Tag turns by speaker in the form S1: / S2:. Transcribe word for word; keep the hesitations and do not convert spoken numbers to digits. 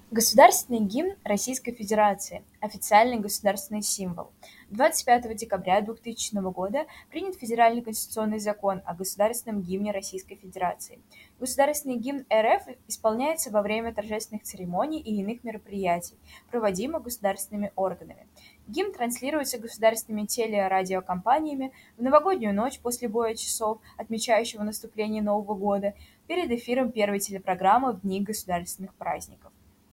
S1: Государственный гимн Российской Федерации — официальный государственный символ. двадцать пятого декабря двухтысячного года принят Федеральный конституционный закон о государственном гимне Российской Федерации. Государственный гимн эр эф исполняется во время торжественных церемоний и иных мероприятий, проводимых государственными органами. Гимн транслируется государственными телерадиокомпаниями в новогоднюю ночь после боя часов, отмечающего наступление Нового года, перед эфиром первой телепрограммы в дни государственных праздников.